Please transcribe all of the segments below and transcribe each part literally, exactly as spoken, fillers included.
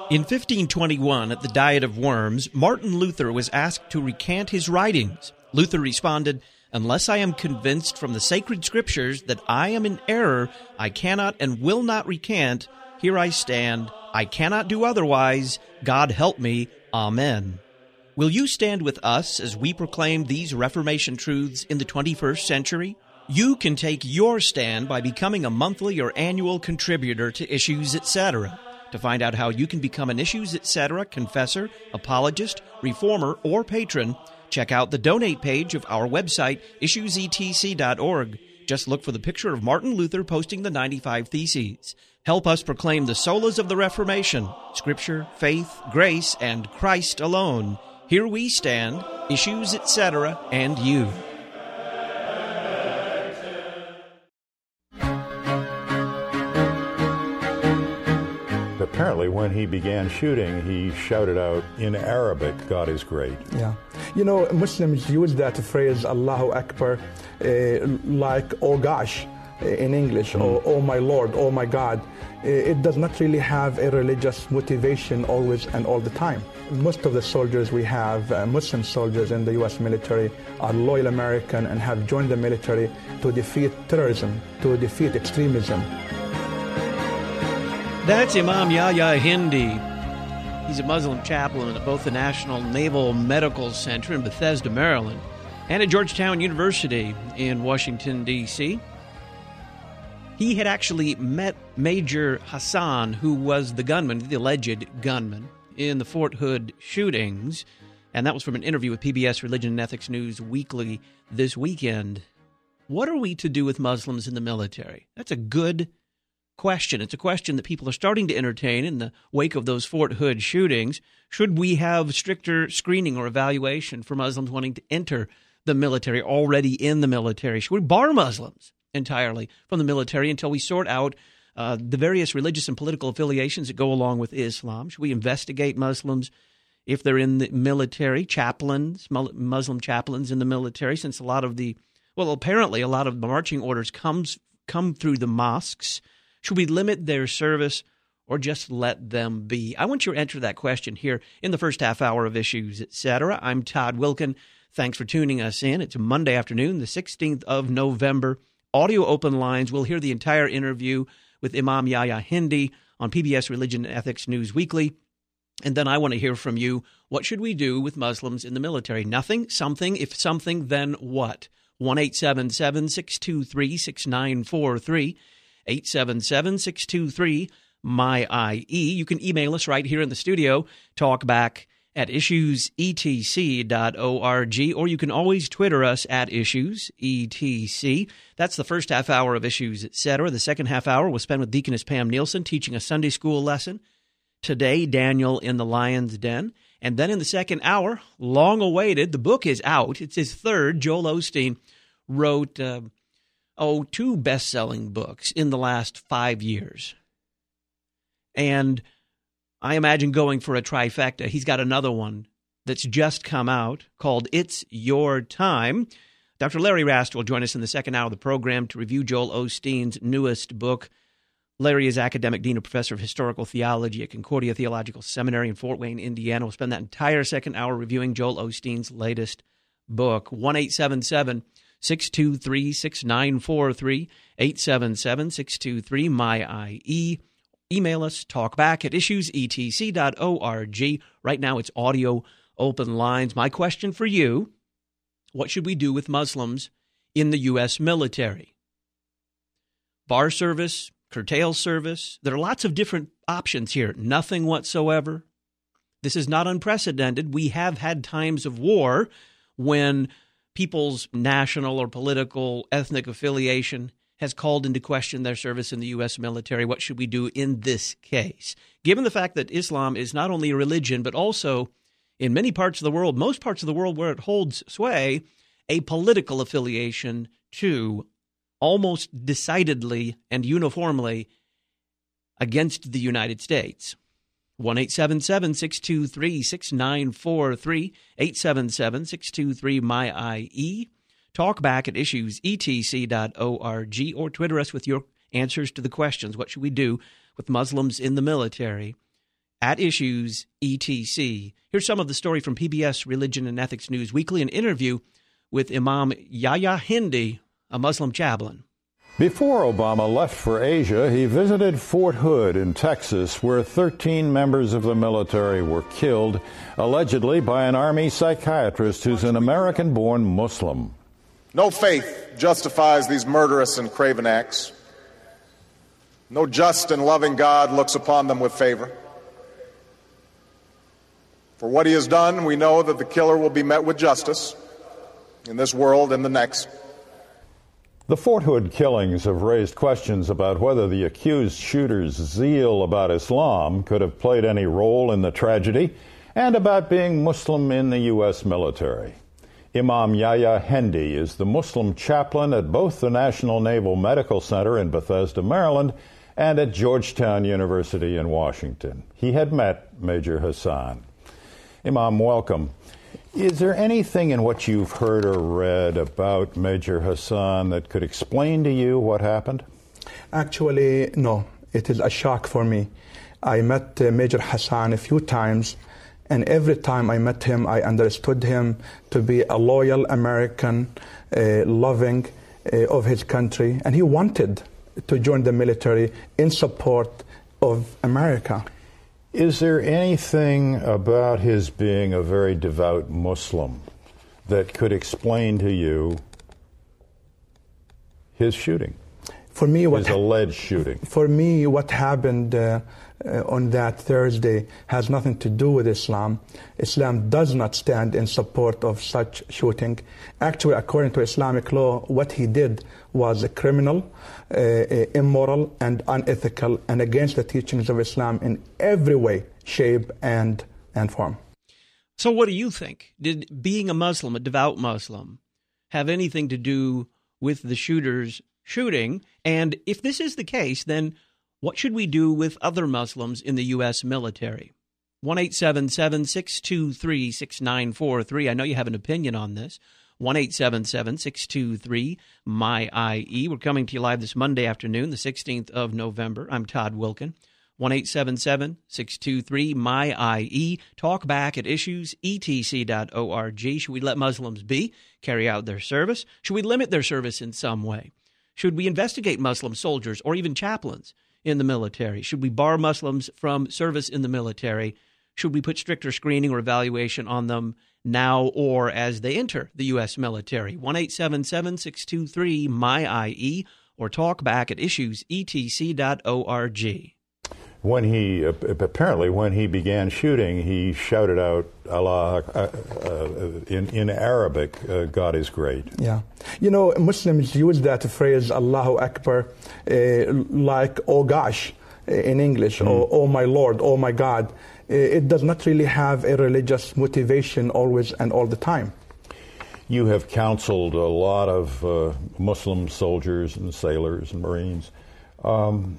In fifteen twenty-one, at the Diet of Worms, Martin Luther was asked to recant his writings. Luther responded, "Unless I am convinced from the sacred scriptures that I am in error, I cannot and will not recant. Here I stand. I cannot do otherwise. God help me. Amen." Will you stand with us as we proclaim these Reformation truths in the twenty-first century? You can take your stand by becoming a monthly or annual contributor to Issues, et cetera. To find out how you can become an Issues, et cetera confessor, apologist, reformer, or patron, check out the donate page of our website, issues e t c dot org. Just look for the picture of Martin Luther posting the ninety-five Theses. Help us proclaim the solas of the Reformation, Scripture, faith, grace, and Christ alone. Here we stand, Issues, et cetera, and you. Apparently, when he began shooting, he shouted out in Arabic, "God is great." Yeah. You know, Muslims use that phrase, Allahu Akbar, uh, like, oh gosh, in English, mm. or oh my Lord, oh my God. It does not really have a religious motivation always and all the time. Most of the soldiers we have, uh, Muslim soldiers in the U S military, are loyal American and have joined the military to defeat terrorism, to defeat extremism. That's Imam Yahya Hindi. He's a Muslim chaplain at both the National Naval Medical Center in Bethesda, Maryland, and at Georgetown University in Washington, D C He had actually met Major Hassan, who was the gunman, the alleged gunman, in the Fort Hood shootings, and that was from an interview with P B S Religion and Ethics News Weekly this weekend. What are we to do with Muslims in the military? That's a good question. It's a question that people are starting to entertain in the wake of those Fort Hood shootings. Should we have stricter screening or evaluation for Muslims wanting to enter the military, already in the military? Should we bar Muslims entirely from the military until we sort out uh, the various religious and political affiliations that go along with Islam? Should we investigate Muslims if they're in the military, chaplains, Muslim chaplains in the military, since a lot of the, well, apparently a lot of the marching orders comes come through the mosques? Should we limit their service or just let them be? I want your answer to that question here in the first half hour of Issues, et cetera. I'm Todd Wilkin. Thanks for tuning us in. It's a Monday afternoon, the sixteenth of November. Audio open lines. We'll hear the entire interview with Imam Yahya Hindi on P B S Religion and Ethics News Weekly. And then I want to hear from you. What should we do with Muslims in the military? Nothing? Something? If something, then what? one eight seven seven, six two three, six nine four three. eight seven seven, six two three, M Y I E. You can email us right here in the studio, talkback at issues e t c dot org, or you can always Twitter us at issues e t c. That's the first half hour of Issues, et cetera. The second half hour was spent with Deaconess Pam Nielsen teaching a Sunday school lesson. Today, Daniel in the Lion's Den. And then in the second hour, long awaited, the book is out. It's his third. Joel Osteen wrote Uh, Oh, two best-selling books in the last five years. And I imagine going for a trifecta. He's got another one that's just come out called It's Your Time. Doctor Larry Rast will join us in the second hour of the program to review Joel Osteen's newest book. Larry is academic dean and professor of historical theology at Concordia Theological Seminary in Fort Wayne, Indiana. We'll spend that entire second hour reviewing Joel Osteen's latest book. one eight seven seven, six two three, six nine four three, eight seven seven, six two three, M Y I E. Email us, talkback at issues e t c dot org. Right now it's audio open lines. My question for you, what should we do with Muslims in the U S military? Bar service, curtail service. There are lots of different options here. Nothing whatsoever. This is not unprecedented. We have had times of war when people's national or political ethnic affiliation has called into question their service in the U S military. What should we do in this case? Given the fact that Islam is not only a religion, but also in many parts of the world, most parts of the world where it holds sway, a political affiliation too, almost decidedly and uniformly against the United States. one eight seven seven, six two three, six nine four three, eight seven seven, six two three, M Y I E. Talk back at issues e t c dot org, or Twitter us with your answers to the questions. What should we do with Muslims in the military? at Issues E T C. Here's some of the story from P B S Religion and Ethics News Weekly, an interview with Imam Yahya Hindi, a Muslim chaplain. Before Obama left for Asia, he visited Fort Hood in Texas, where thirteen members of the military were killed, allegedly by an Army psychiatrist who's an American-born Muslim. No faith justifies these murderous and craven acts. No just and loving God looks upon them with favor. For what he has done, we know that the killer will be met with justice in this world and the next. The Fort Hood killings have raised questions about whether the accused shooter's zeal about Islam could have played any role in the tragedy, and about being Muslim in the U S military. Imam Yahya Hindi is the Muslim chaplain at both the National Naval Medical Center in Bethesda, Maryland, and at Georgetown University in Washington. He had met Major Hassan. Imam, welcome. Is there anything in what you've heard or read about Major Hassan that could explain to you what happened? Actually, no. It is a shock for me. I met uh, Major Hassan a few times, and every time I met him, I understood him to be a loyal American, uh, loving uh, of his country, and he wanted to join the military in support of America. Is there anything about his being a very devout Muslim that could explain to you his shooting? For me, what his alleged shooting. For me, what happened uh, uh, on that Thursday has nothing to do with Islam. Islam does not stand in support of such shooting. Actually, according to Islamic law, what he did was a criminal, uh, immoral, and unethical, and against the teachings of Islam in every way, shape, and and form. So, what do you think? Did being a Muslim, a devout Muslim, have anything to do with the shooter's shooting? And if this is the case, then what should we do with other Muslims in the U S military? one eight seven seven, six two three, six nine four three. I know you have an opinion on this. one eight seven seven, six two three, M Y I E. We're coming to you live this Monday afternoon, the sixteenth of November. I'm Todd Wilkin. one eight seven seven, six two three, M Y I E. Talk back at issues e t c dot org. Should we let Muslims be, carry out their service? Should we limit their service in some way? Should we investigate Muslim soldiers or even chaplains in the military? Should we bar Muslims from service in the military? Should we put stricter screening or evaluation on them now or as they enter the U S military? one eight seven seven, six two three, M Y I E or talk back at issues e t c dot org. When he, uh, apparently when he began shooting, he shouted out, Allah, uh, uh, in, in Arabic, uh, God is great. Yeah. You know, Muslims use that phrase, Allahu Akbar, uh, like, oh gosh, in English, mm. or oh my Lord, oh my God. It does not really have a religious motivation always and all the time. You have counseled a lot of uh, Muslim soldiers and sailors and Marines. Um,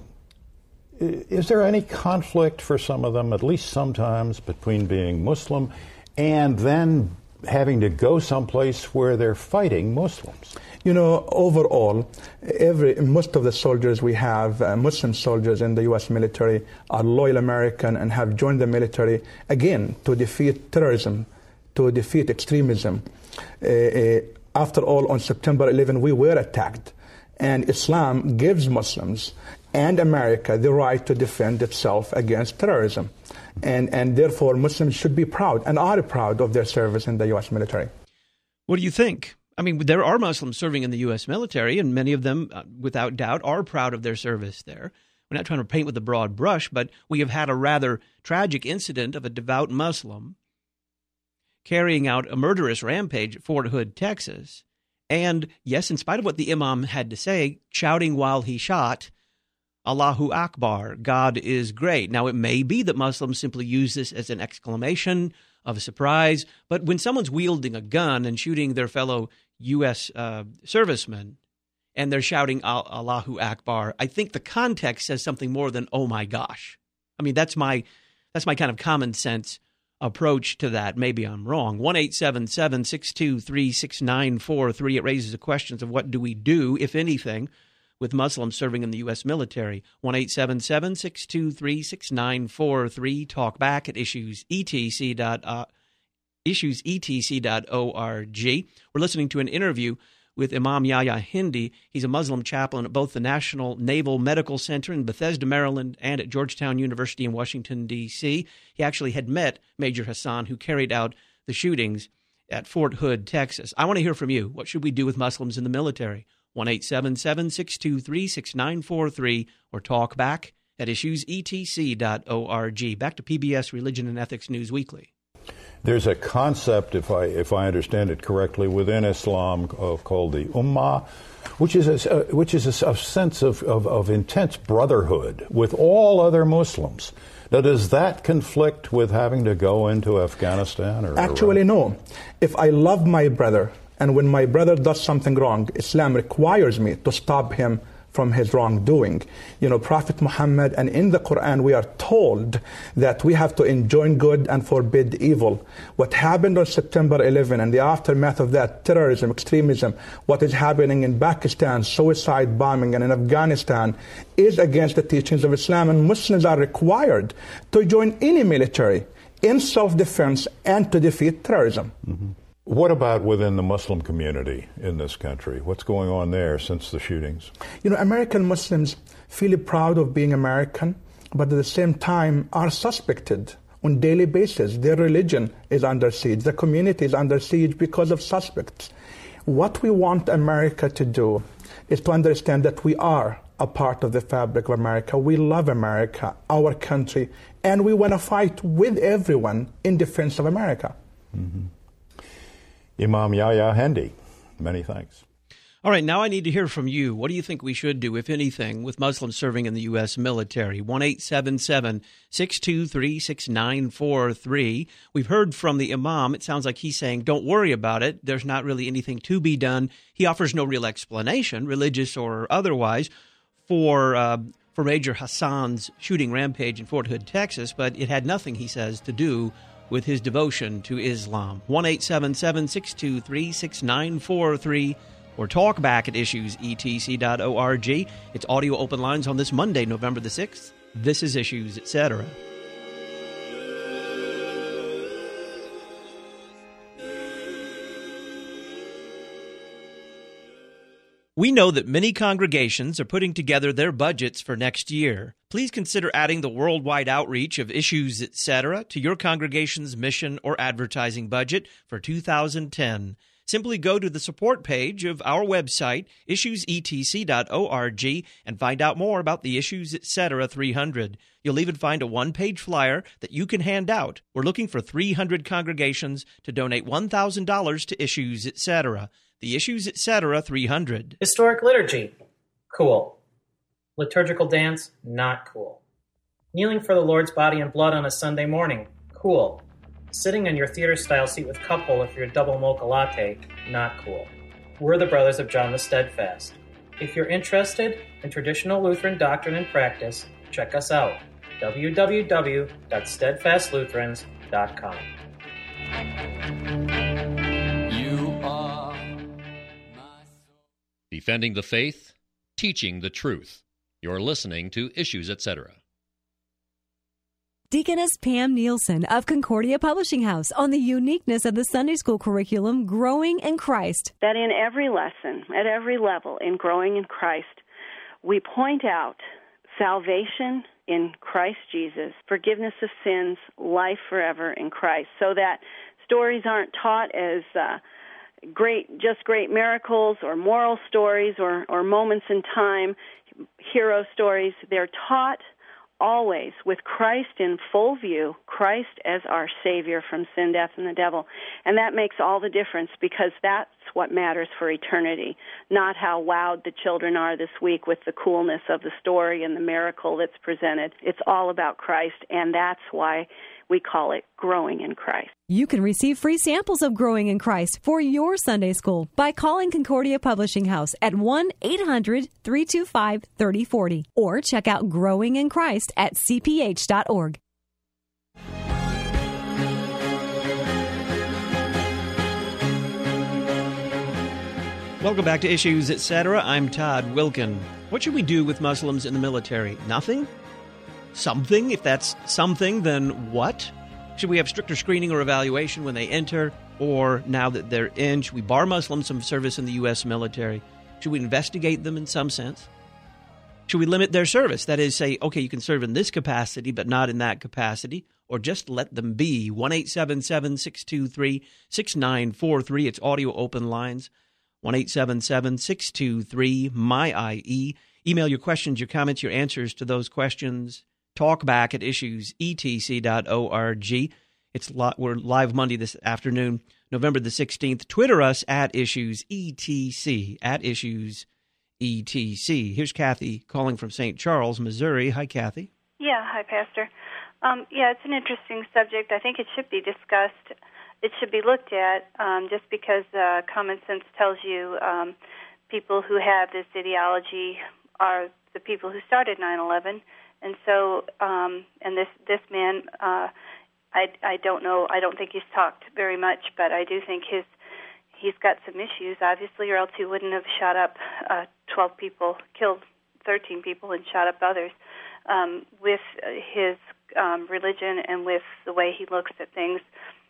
Is there any conflict for some of them, at least sometimes, between being Muslim and then having to go someplace where they're fighting Muslims? You know, overall, every most of the soldiers we have, uh, Muslim soldiers in the U S military, are loyal American and have joined the military, again, to defeat terrorism, to defeat extremism. Uh, uh, after all, on September eleventh, we were attacked, and Islam gives Muslims and America the right to defend itself against terrorism. And, and therefore, Muslims should be proud and are proud of their service in the U S military. What do you think? I mean, there are Muslims serving in the U S military, and many of them, uh, without doubt, are proud of their service there. We're not trying to paint with a broad brush, but we have had a rather tragic incident of a devout Muslim carrying out a murderous rampage at Fort Hood, Texas. And yes, in spite of what the imam had to say, shouting while he shot, Allahu Akbar, God is great. Now, it may be that Muslims simply use this as an exclamation of a surprise, but when someone's wielding a gun and shooting their fellow U S uh, servicemen, and they're shouting Allahu Akbar, I think the context says something more than, oh my gosh. I mean, that's my that's my kind of common sense approach to that. Maybe I'm wrong. one eight seven seven, six two three, six nine four three. It raises the questions of what do we do, if anything, with Muslims serving in the U S military. one eight seven seven, six two three, six nine four three. Talk back at issues e t c dot org. issues e t c dot org. We're listening to an interview with Imam Yahya Hindi. He's a Muslim chaplain at both the National Naval Medical Center in Bethesda, Maryland, and at Georgetown University in Washington, D C He actually had met Major Hassan, who carried out the shootings at Fort Hood, Texas. I want to hear from you. What should we do with Muslims in the military? one eight seven seven, six two three, six nine four three or talk back at issues e t c dot org. Back to P B S Religion and Ethics News Weekly. There's a concept, if I if I understand it correctly, within Islam uh, called the Ummah, which is a, uh, which is a, a sense of, of, of intense brotherhood with all other Muslims. Now, does that conflict with having to go into Afghanistan? Or Actually, Iraq? no. If I love my brother, and when my brother does something wrong, Islam requires me to stop him from his wrongdoing. You know, Prophet Muhammad, and in the Quran we are told that we have to enjoin good and forbid evil. What happened on September eleventh and the aftermath of that, terrorism, extremism, what is happening in Pakistan, suicide bombing, and in Afghanistan, is against the teachings of Islam, and Muslims are required to join any military in self-defense and to defeat terrorism. Mm-hmm. What about within the Muslim community in this country? What's going on there since the shootings? You know, American Muslims feel proud of being American, but at the same time are suspected on a daily basis. Their religion is under siege. The community is under siege because of suspects. What we want America to do is to understand that we are a part of the fabric of America. We love America, our country, and we want to fight with everyone in defense of America. Mm-hmm. Imam Yahya Hindi, many thanks. All right, now I need to hear from you. What do you think we should do, if anything, with Muslims serving in the U S military? one eight seven seven, six two three, six nine four three. We've heard from the Imam. It sounds like he's saying, don't worry about it. There's not really anything to be done. He offers no real explanation, religious or otherwise, for uh, for Major Hassan's shooting rampage in Fort Hood, Texas, but it had nothing, he says, to do with his devotion to Islam. one eight seven seven, six two three, six nine four three or talk back at issues e t c dot org. It's audio open lines on this Monday, November the sixth. This is Issues, et cetera. We know that many congregations are putting together their budgets for next year. Please consider adding the worldwide outreach of Issues, et cetera to your congregation's mission or advertising budget for two thousand ten. Simply go to the support page of our website, issues e t c dot org, and find out more about the Issues, et cetera three hundred. You'll even find a one-page flyer that you can hand out. We're looking for three hundred congregations to donate one thousand dollars to Issues, et cetera. The Issues, et cetera three hundred. Historic liturgy, cool. Liturgical dance, not cool. Kneeling for the Lord's body and blood on a Sunday morning, cool. Sitting in your theater-style seat with cup holder for your double mocha latte, not cool. We're the Brothers of John the Steadfast. If you're interested in traditional Lutheran doctrine and practice, check us out, w w w dot steadfast lutherans dot com. Defending the faith, teaching the truth. You're listening to Issues, et cetera. Deaconess Pam Nielsen of Concordia Publishing House on the uniqueness of the Sunday school curriculum, Growing in Christ. That in every lesson, at every level, in Growing in Christ, we point out salvation in Christ Jesus, forgiveness of sins, life forever in Christ, so that stories aren't taught as uh, great, just great miracles or moral stories or, or moments in time, hero stories. They're taught always with Christ in full view, Christ as our Savior from sin, death, and the devil. And that makes all the difference, because that's what matters for eternity, not how wowed the children are this week with the coolness of the story and the miracle that's presented. It's all about Christ, and that's why we call it Growing in Christ. You can receive free samples of Growing in Christ for your Sunday school by calling Concordia Publishing House at one eight hundred, three two five, three zero four zero or check out Growing in Christ at c p h dot org. Welcome back to Issues, et cetera. I'm Todd Wilkin. What should we do with Muslims in the military? Nothing? Something? If that's something, then what? Should we have stricter screening or evaluation when they enter? Or now that they're in, should we bar Muslims from service in the U S military? Should we investigate them in some sense? Should we limit their service? That is, say, okay, you can serve in this capacity, but not in that capacity, or just let them be. one eight seven seven, six two three, six nine four three. It's audio open lines. one eight seven seven, six two three, M Y I E. Email your questions, your comments, your answers to those questions. Talk back at issues e t c dot org. It's li- we're live Monday this afternoon, November the sixteenth. Twitter us at issues E T C, at issues E T C. Here's Kathy calling from Saint Charles, Missouri. Hi, Kathy. Yeah, hi, Pastor. Um, yeah, it's an interesting subject. I think it should be discussed. It should be looked at um, just because uh, common sense tells you um, people who have this ideology are the people who started nine eleven. And so, um, and this, this man, uh, I, I don't know, I don't think he's talked very much, but I do think his he's got some issues, obviously, or else he wouldn't have shot up uh, twelve people, killed thirteen people, and shot up others um, with his um, religion and with the way he looks at things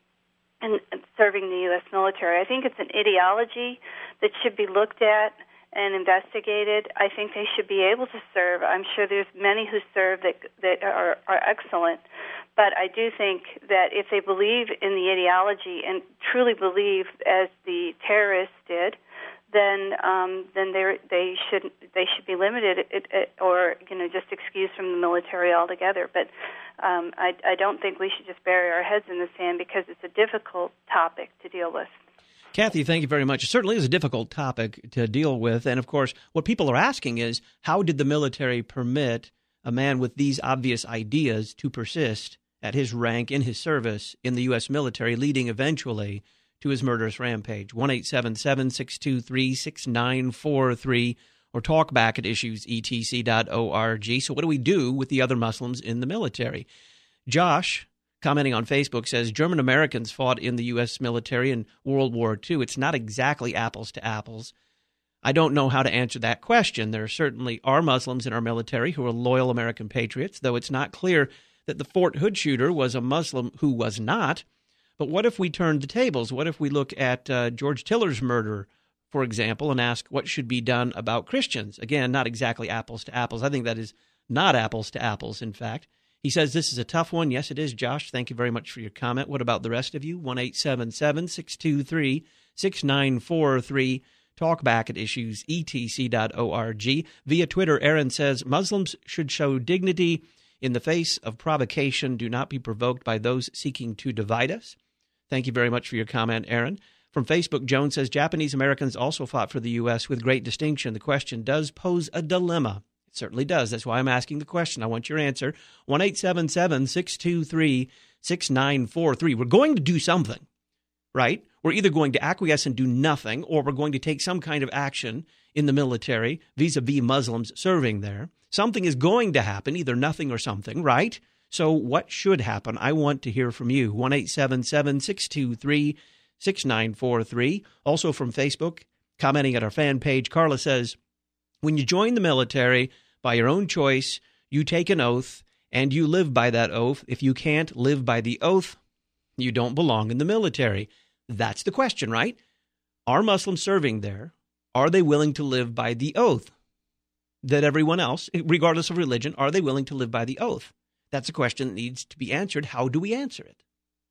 and, and serving the U S military. I think it's an ideology that should be looked at and investigated. I think they should be able to serve. I'm sure there's many who serve that that are, are excellent, but I do think that if they believe in the ideology and truly believe as the terrorists did, then um, then they they should they should be limited it, it, or you know just excused from the military altogether. But um, I I don't think we should just bury our heads in the sand because it's a difficult topic to deal with. Kathy, thank you very much. It certainly is a difficult topic to deal with. And, of course, what people are asking is, how did the military permit a man with these obvious ideas to persist at his rank in his service in the U S military, leading eventually to his murderous rampage? one eight seven seven, six two three, six nine four three or talk back at issues e t c dot org. So what do we do with the other Muslims in the military? Josh, commenting on Facebook, says German Americans fought in the U S military in World War Two. It's not exactly apples to apples. I don't know how to answer that question. There certainly are Muslims in our military who are loyal American patriots, though it's not clear that the Fort Hood shooter was a Muslim who was not. But what if we turned the tables? What if we look at uh, George Tiller's murder, for example, and ask what should be done about Christians? Again, not exactly apples to apples. I think that is not apples to apples, in fact. He says this is a tough one. Yes, it is, Josh. Thank you very much for your comment. What about the rest of you? one eight seven seven, six two three, six nine four three. Talk back at issues e t c dot org. Via Twitter, Aaron says, Muslims should show dignity in the face of provocation. Do not be provoked by those seeking to divide us. Thank you very much for your comment, Aaron. From Facebook, Joan says, Japanese Americans also fought for the U S with great distinction. The question does pose a dilemma. It certainly does. That's why I'm asking the question. I want your answer. one eight seven seven, six two three, six nine four three. We're going to do something, right? We're either going to acquiesce and do nothing, or we're going to take some kind of action in the military vis-a-vis Muslims serving there. Something is going to happen, either nothing or something, right? So what should happen? I want to hear from you. one eight seven seven, six two three, six nine four three. Also from Facebook, commenting at our fan page, Carla says, when you join the military by your own choice, you take an oath and you live by that oath. If you can't live by the oath, you don't belong in the military. That's the question, right? Are Muslims serving there? Are they willing to live by the oath that everyone else, regardless of religion, are they willing to live by the oath? That's a question that needs to be answered. How do we answer it?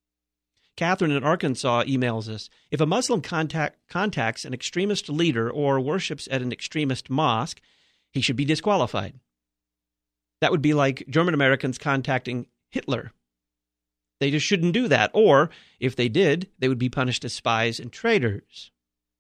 Catherine in Arkansas emails us, if a Muslim contact, contacts an extremist leader or worships at an extremist mosque, he should be disqualified. That would be like German Americans contacting Hitler. They just shouldn't do that. Or, if they did, they would be punished as spies and traitors.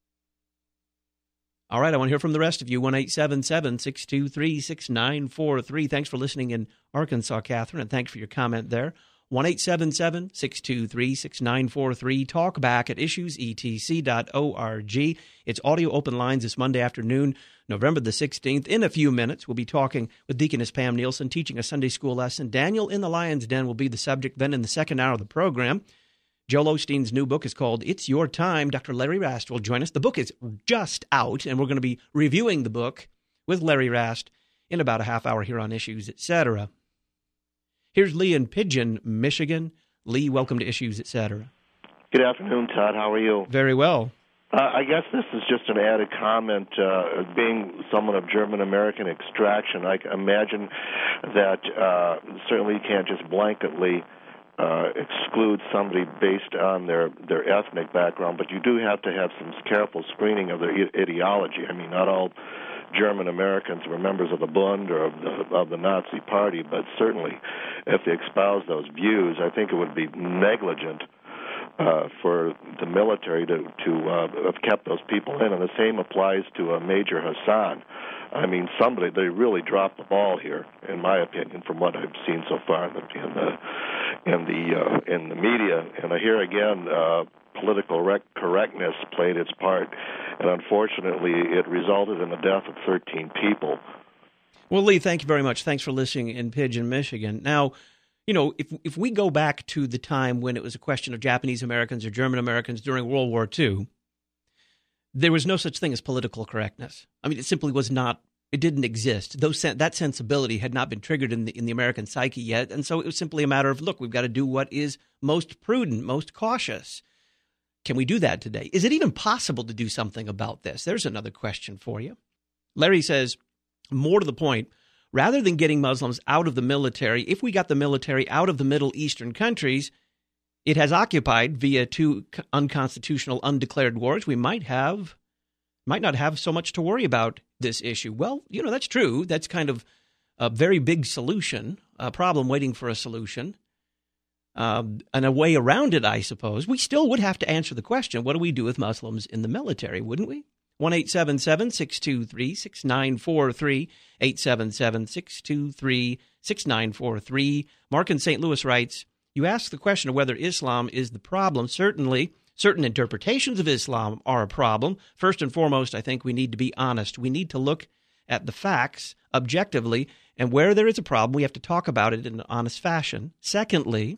All right, I want to hear from the rest of you. one eight seven seven, six two three, six nine four three. Thanks for listening in Arkansas, Catherine, and thanks for your comment there. one eight seven seven, six two three, six nine four three. Talk back at issues e t c dot org. It's audio open lines this Monday afternoon, November the sixteenth. In a few minutes, we'll be talking with Deaconess Pam Nielsen, teaching a Sunday school lesson. Daniel in the Lion's Den will be the subject. Then in the second hour of the program, Joel Osteen's new book is called It's Your Time. Doctor Larry Rast will join us. The book is just out, and we're going to be reviewing the book with Larry Rast in about a half hour here on Issues, et cetera. Here's Lee in Pigeon, Michigan. Lee, welcome to Issues, et cetera. Good afternoon, Todd. How are you? Very well. Uh, I guess this is just an added comment. Uh, being someone of German-American extraction, I can imagine that uh, certainly you can't just blanketly uh, exclude somebody based on their, their ethnic background, but you do have to have some careful screening of their ideology. I mean, not all German Americans were members of the Bund or of the, of the Nazi Party, but certainly if they espouse those views, I think it would be negligent Uh, for the military to to uh, have kept those people in, and the same applies to uh, Major Hassan. I mean, somebody they really dropped the ball here, in my opinion, from what I've seen so far in the in the in the, uh, in the media. And here again, uh, political rec- correctness played its part, and unfortunately, it resulted in the death of thirteen people. Well, Lee, thank you very much. Thanks for listening in Pigeon, Michigan. Now, you know, if if we go back to the time when it was a question of Japanese Americans or German Americans during World War Two, there was no such thing as political correctness. I mean, it simply was not. It didn't exist. Those that sensibility had not been triggered in the in the American psyche yet, and so it was simply a matter of, look, we've got to do what is most prudent, most cautious. Can we do that today? Is it even possible to do something about this? There's another question for you. Larry says, more to the point, rather than getting Muslims out of the military, if we got the military out of the Middle Eastern countries it has occupied via two unconstitutional, undeclared wars, we might have, might not have so much to worry about this issue. Well, you know, that's true. That's kind of a very big solution, a problem waiting for a solution, uh, and a way around it, I suppose. We still would have to answer the question, what do we do with Muslims in the military, wouldn't we? one eight seven seven, six two three, six nine four three, eight seven seven, six two three, six nine four three. Mark in Saint Louis writes, you ask the question of whether Islam is the problem. Certainly, certain interpretations of Islam are a problem. First and foremost, I think we need to be honest. We need to look at the facts objectively, and where there is a problem, we have to talk about it in an honest fashion. Secondly,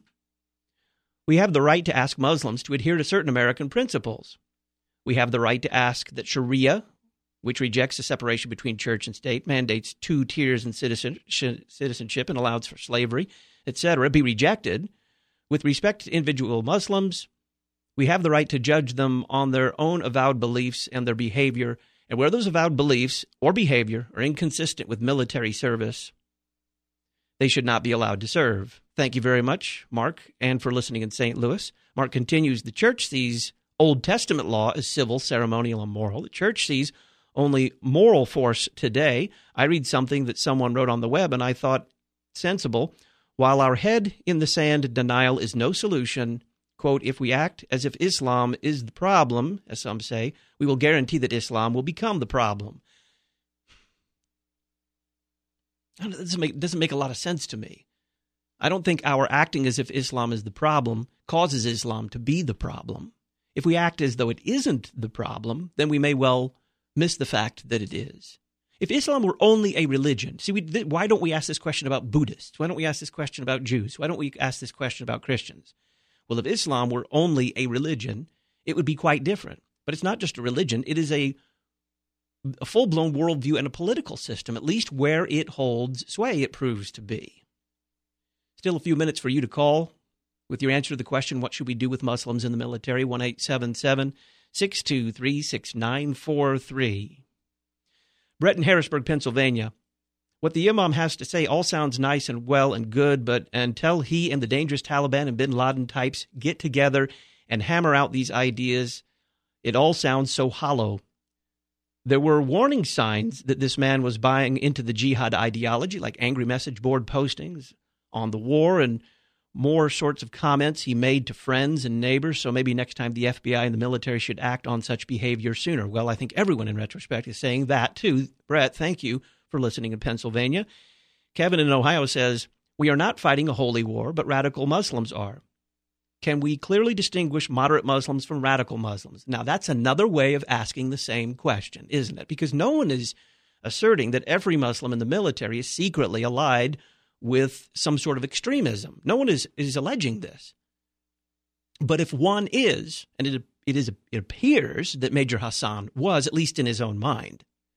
we have the right to ask Muslims to adhere to certain American principles. We have the right to ask that Sharia, which rejects the separation between church and state, mandates two tiers in citizenship and allows for slavery, et cetera, be rejected. With respect to individual Muslims, we have the right to judge them on their own avowed beliefs and their behavior, and where those avowed beliefs or behavior are inconsistent with military service, they should not be allowed to serve. Thank you very much, Mark, and for listening in Saint Louis. Mark continues, the church sees Old Testament law as civil, ceremonial, and moral. The church sees only moral force today. I read something that someone wrote on the web, and I thought sensible. While our head in the sand denial is no solution, quote, if we act as if Islam is the problem, as some say, we will guarantee that Islam will become the problem. It doesn't make, doesn't make a lot of sense to me. I don't think our acting as if Islam is the problem causes Islam to be the problem. If we act as though it isn't the problem, then we may well miss the fact that it is. If Islam were only a religion, see, we, th- why don't we ask this question about Buddhists? Why don't we ask this question about Jews? Why don't we ask this question about Christians? Well, if Islam were only a religion, it would be quite different. But it's not just a religion. It is a, a full-blown worldview and a political system, at least where it holds sway, it proves to be. Still a few minutes for you to call with your answer to the question, what should we do with Muslims in the military? one eight seven seven, six two three, six nine four three. Brett in Harrisburg, Pennsylvania. What the imam has to say all sounds nice and well and good, but until he and the dangerous Taliban and bin Laden types get together and hammer out these ideas, it all sounds so hollow. There were warning signs that this man was buying into the jihad ideology, like angry message board postings on the war and more sorts of comments he made to friends and neighbors, so maybe next time the F B I and the military should act on such behavior sooner. Well, I think everyone in retrospect is saying that too. Brett, thank you for listening in Pennsylvania. Kevin in Ohio says, we are not fighting a holy war, but radical Muslims are. Can we clearly distinguish moderate Muslims from radical Muslims? Now, that's another way of asking the same question, isn't it? Because no one is asserting that every Muslim in the military is secretly allied with some sort of extremism. No one is, is alleging this. But if one is, and it, it, is, it appears that Major Hassan was, at least in his own mind,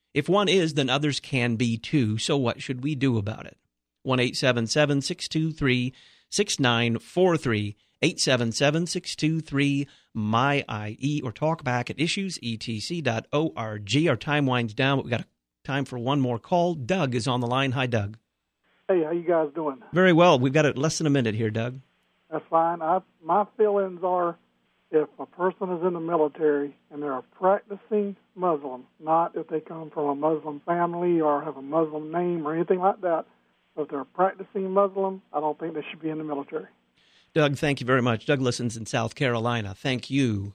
If one is, then others can be too. So what should we do about it? one eight seven seven, six two three, six nine four three, eight seven seven, six two three, M Y I E, or talk back at issues e t c dot org. Our time winds down, but we've got time for one more call. Doug is on the line. Hi, Doug. Hey, how you guys doing? Very well. We've got it less than a minute here, Doug. That's fine. I, my feelings are, if a person is in the military and they're a practicing Muslim, not if they come from a Muslim family or have a Muslim name or anything like that, but if they're a practicing Muslim, I don't think they should be in the military. Doug, thank you very much. Doug listens in South Carolina. Thank you.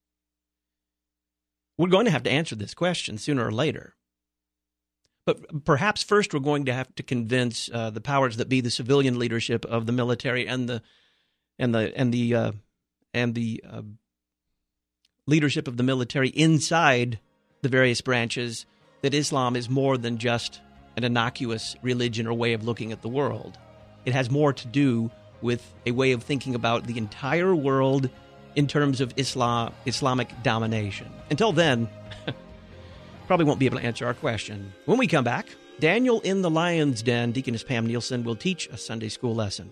We're going to have to answer this question sooner or later. But perhaps first we're going to have to convince uh, the powers that be, the civilian leadership of the military and the and the and the uh, and the uh, leadership of the military inside the various branches, that Islam is more than just an innocuous religion or way of looking at the world. It has more to do with a way of thinking about the entire world in terms of Islam, Islamic domination. Until then, probably won't be able to answer our question. When we come back, Daniel in the Lion's Den, Deaconess Pam Nielsen, will teach a Sunday school lesson.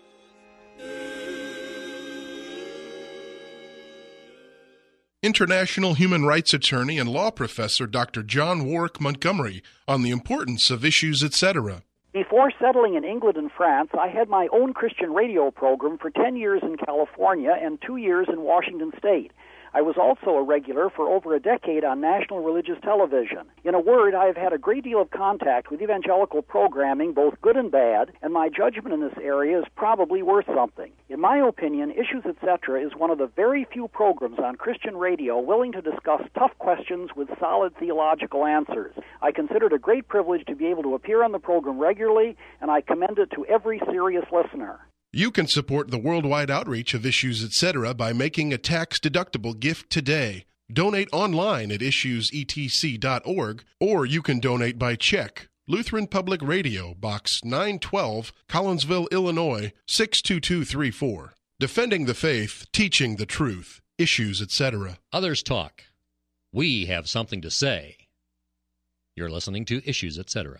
International human rights attorney and law professor Doctor John Warwick Montgomery on the importance of issues, et cetera. Before settling in England and France, I had my own Christian radio program for ten years in California and two years in Washington State. I was also a regular for over a decade on national religious television. In a word, I have had a great deal of contact with evangelical programming, both good and bad, and my judgment in this area is probably worth something. In my opinion, Issues, et cetera is one of the very few programs on Christian radio willing to discuss tough questions with solid theological answers. I consider it a great privilege to be able to appear on the program regularly, and I commend it to every serious listener. You can support the worldwide outreach of Issues, et cetera by making a tax-deductible gift today. Donate online at issues e t c dot org, or you can donate by check. Lutheran Public Radio, Box nine twelve, Collinsville, Illinois, six two two three four. Defending the faith, teaching the truth. Issues, et cetera. Others talk. We have something to say. You're listening to Issues, et cetera.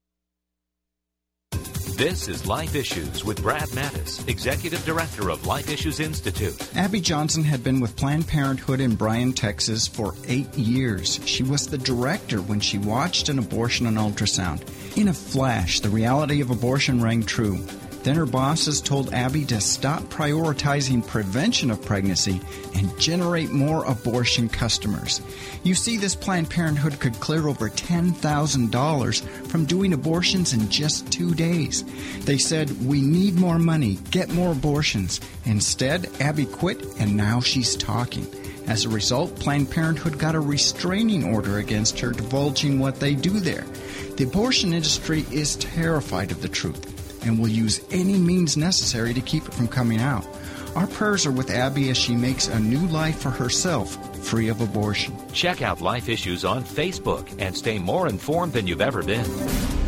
This is Life Issues with Brad Mattis, Executive Director of Life Issues Institute. Abby Johnson had been with Planned Parenthood in Bryan, Texas for eight years. She was the director when she watched an abortion on ultrasound. In a flash, the reality of abortion rang true. Then her bosses told Abby to stop prioritizing prevention of pregnancy and generate more abortion customers. You see, this Planned Parenthood could clear over ten thousand dollars from doing abortions in just two days. They said, "We need more money, get more abortions." Instead, Abby quit, and now she's talking. As a result, Planned Parenthood got a restraining order against her divulging what they do there. The abortion industry is terrified of the truth and will use any means necessary to keep it from coming out. Our prayers are with Abby as she makes a new life for herself, free of abortion. Check out Life Issues on Facebook and stay more informed than you've ever been.